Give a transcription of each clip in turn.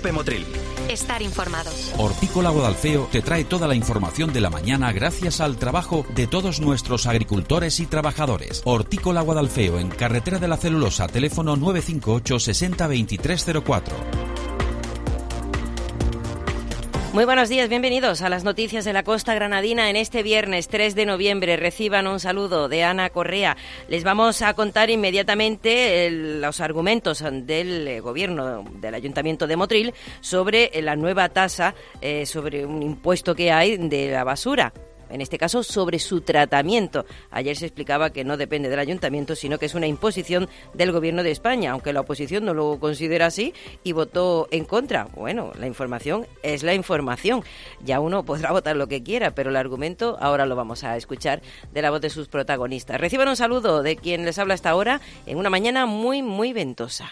COPE Motril. Estar informados. Hortícola Guadalfeo te trae toda la información de la mañana gracias al trabajo de todos nuestros agricultores y trabajadores. Hortícola Guadalfeo, en Carretera de la Celulosa, teléfono 958 60 2304. Muy buenos días, bienvenidos a las noticias de la costa granadina en este viernes 3 de noviembre. Reciban un saludo de Ana Correa. Les vamos a contar inmediatamente los argumentos del gobierno del Ayuntamiento de Motril sobre la nueva tasa, sobre un impuesto que hay de la basura. En este caso, sobre su tratamiento. Ayer se explicaba que no depende del ayuntamiento, sino que es una imposición del Gobierno de España, aunque la oposición no lo considera así y votó en contra. Bueno, la información es la información. Ya uno podrá votar lo que quiera, pero el argumento ahora lo vamos a escuchar de la voz de sus protagonistas. Reciban un saludo de quien les habla hasta ahora en una mañana muy, muy ventosa.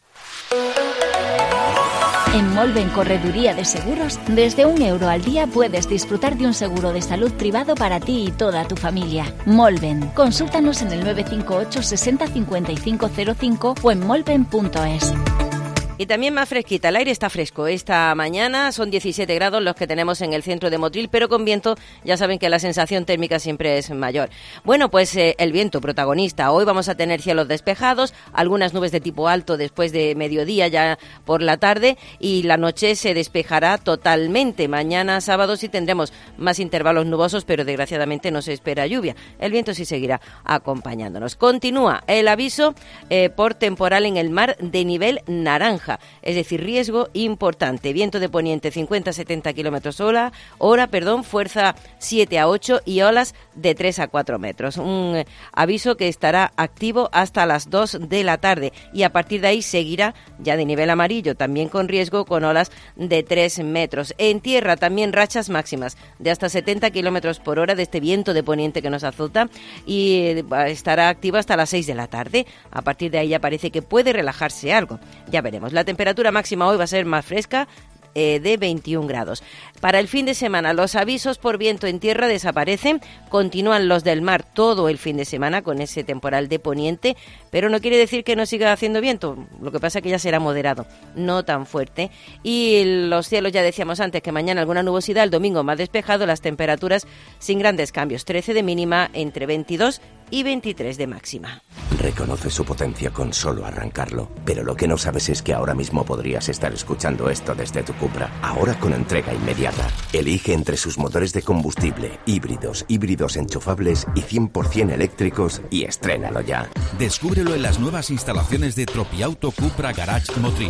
En Molven Correduría de Seguros, desde €1 al día puedes disfrutar de un seguro de salud privado para ti y toda tu familia. Molven. Consúltanos en el 958 60 55 05 o en molven.es. Y también más fresquita, el aire está fresco. Esta mañana son 17 grados los que tenemos en el centro de Motril, pero con viento ya saben que la sensación térmica siempre es mayor. Bueno, pues el viento protagonista. Hoy vamos a tener cielos despejados, algunas nubes de tipo alto después de mediodía ya por la tarde y la noche se despejará totalmente. Mañana sábado sí tendremos más intervalos nubosos, pero desgraciadamente no se espera lluvia. El viento sí seguirá acompañándonos. Continúa el aviso por temporal en el mar de nivel naranja. Es decir, riesgo importante. Viento de poniente 50-70 kilómetros hora, fuerza 7 a 8 y olas de 3 a 4 metros. Un aviso que estará activo hasta las 2 de la tarde y a partir de ahí seguirá ya de nivel amarillo, también con riesgo con olas de 3 metros. En tierra también rachas máximas de hasta 70 kilómetros por hora de este viento de poniente que nos azota y estará activo hasta las 6 de la tarde. A partir de ahí ya parece que puede relajarse algo. Ya veremos. La temperatura máxima hoy va a ser más fresca, de 21 grados. Para el fin de semana, los avisos por viento en tierra desaparecen, continúan los del mar todo el fin de semana con ese temporal de poniente, pero no quiere decir que no siga haciendo viento, lo que pasa es que ya será moderado, no tan fuerte. Y los cielos, ya decíamos antes, que mañana alguna nubosidad, el domingo más despejado, las temperaturas sin grandes cambios, 13 de mínima, entre 22 y 23 de máxima. Reconoce su potencia con solo arrancarlo, pero lo que no sabes es que ahora mismo podrías estar escuchando esto desde tu Cupra, ahora con entrega inmediata. Elige entre sus motores de combustible, híbridos enchufables y 100% eléctricos y estrénalo ya. Descúbrelo en las nuevas instalaciones de Tropiauto Cupra Garage Motril.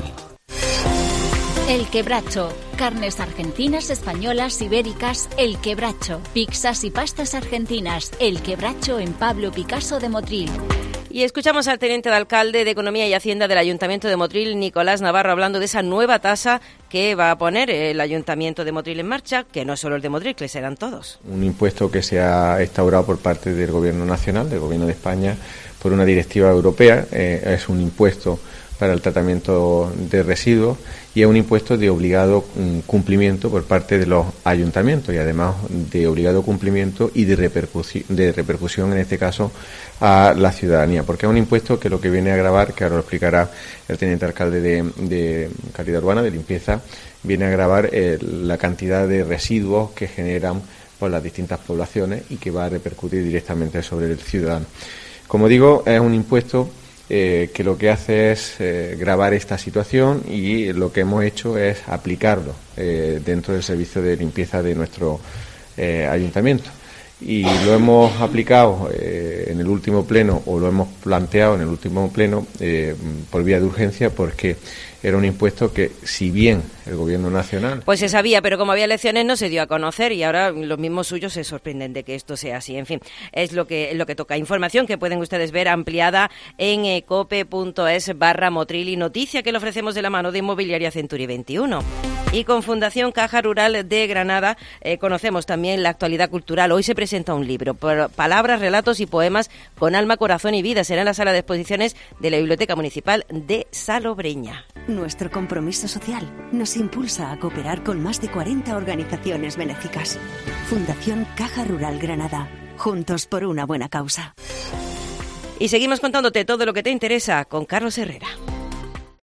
El Quebracho. Carnes argentinas, españolas, ibéricas. El Quebracho. Pizzas y pastas argentinas. El Quebracho en Pablo Picasso de Motril. Y escuchamos al teniente de alcalde de Economía y Hacienda del Ayuntamiento de Motril, Nicolás Navarro, hablando de esa nueva tasa que va a poner el Ayuntamiento de Motril en marcha, que no es solo el de Motril, que serán todos. Un impuesto que se ha instaurado por parte del Gobierno nacional, del Gobierno de España, por una directiva europea. Es un impuesto para el tratamiento de residuos y es un impuesto de obligado cumplimiento por parte de los ayuntamientos y además de obligado cumplimiento y de repercusión en este caso a la ciudadanía, porque es un impuesto que lo que viene a gravar, que ahora lo explicará el teniente alcalde de calidad urbana, de limpieza, viene a gravar la cantidad de residuos que generan por las distintas poblaciones y que va a repercutir directamente sobre el ciudadano. Como digo, es un impuesto que lo que hace es gravar esta situación y lo que hemos hecho es aplicarlo dentro del servicio de limpieza de nuestro ayuntamiento. Y lo hemos aplicado en el último pleno, o lo hemos planteado en el último pleno por vía de urgencia, porque era un impuesto que, si bien el Gobierno nacional... Pues se sabía, pero como había elecciones no se dio a conocer y ahora los mismos suyos se sorprenden de que esto sea así. En fin, es lo que toca. Información que pueden ustedes ver ampliada en cope.es/Motril y noticia que le ofrecemos de la mano de Inmobiliaria Century 21. Y con Fundación Caja Rural de Granada conocemos también la actualidad cultural. Hoy se presenta un libro, Palabras, Relatos y Poemas con Alma, Corazón y Vida. Será en la sala de exposiciones de la Biblioteca Municipal de Salobreña. Nuestro compromiso social nos impulsa a cooperar con más de 40 organizaciones benéficas. Fundación Caja Rural Granada. Juntos por una buena causa. Y seguimos contándote todo lo que te interesa con Carlos Herrera.